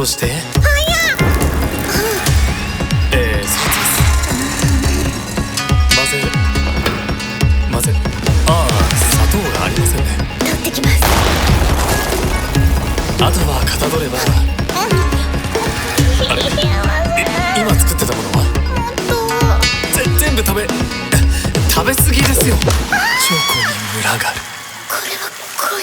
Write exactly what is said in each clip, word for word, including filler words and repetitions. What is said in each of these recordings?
して。 早っ。 えー、そうです。混ぜ混ぜああ、砂糖がありませんね。 取ってきます。 あとはかたどれば。あれ、今作ってたものはぜ全部食べ食べ過ぎですよ。チョコにムラがある。 これは恋。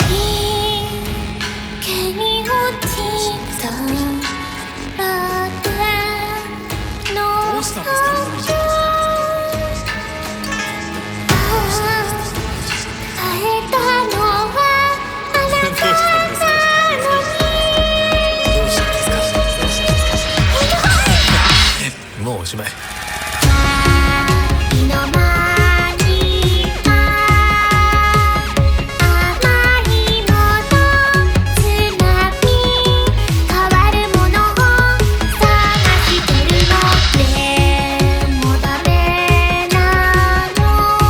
毛に落ちたラテのどうしたんですか？ 会えたのはあなたなのに。 もうおしまい。 身の回りは甘いものつまみ変わるものを探してるの。でもダメなの。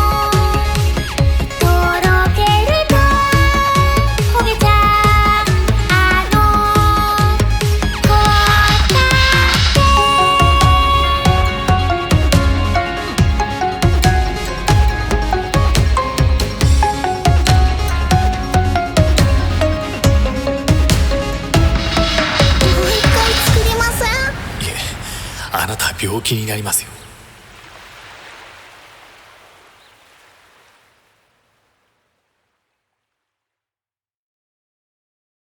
とろけると焦げちゃうあの答え。あなた病気になりますよ。